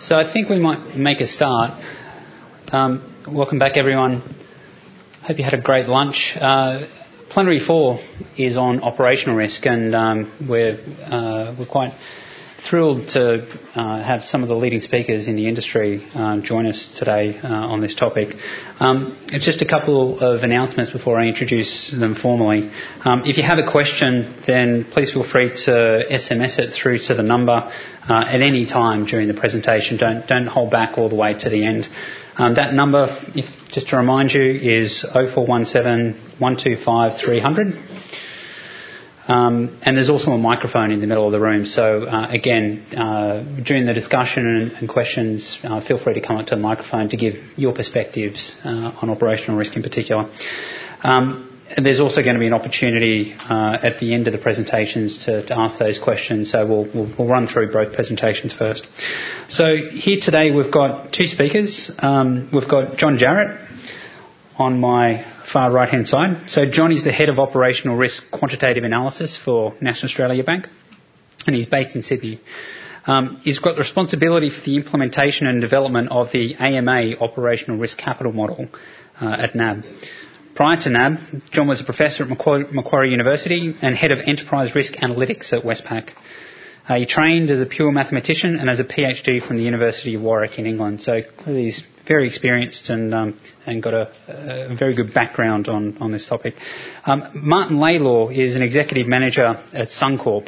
So I think we might make a start. Welcome back, everyone. Hope you had a great lunch. Plenary 4 is on operational risk, and we're quite thrilled to have some of the leading speakers in the industry join us today on this topic. It's just a couple of announcements before I introduce them formally. If you have a question, then please feel free to SMS it through to the number at any time during the presentation. Don't hold back all the way to the end. That number, just to remind you, is 0417 125 300. And there's also a microphone in the middle of the room. So again, during the discussion and questions, feel free to come up to the microphone to give your perspectives on operational risk in particular. And there's also going to be an opportunity at the end of the presentations to ask those questions. So we'll run through both presentations first. So here today we've got two speakers. We've got John Jarrett on my far right-hand side. So John is the Head of Operational Risk Quantitative Analysis for National Australia Bank, and he's based in Sydney. He's got the responsibility for the implementation and development of the AMA Operational Risk Capital Model at NAB. Prior to NAB, John was a professor at Macquarie University and Head of Enterprise Risk Analytics at Westpac. He trained as a pure mathematician and as a PhD from the University of Warwick in England. So clearly he's very experienced and got a very good background on this topic. Martin Laylaw is an executive manager at Suncorp.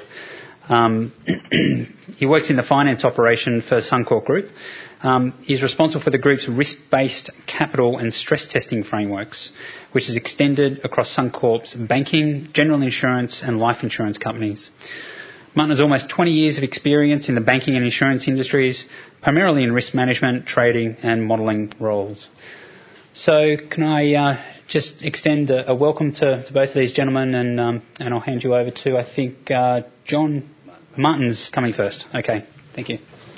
He works in the finance operation for Suncorp Group. He's responsible for the group's risk-based capital and stress testing frameworks, which is extended across Suncorp's banking, general insurance and life insurance companies. Martin has almost 20 years of experience in the banking and insurance industries, primarily in risk management, trading and modelling roles. So can I just extend a welcome to both of these gentlemen, and I'll hand you over to, I think, John. Martin's coming first. Okay, thank you.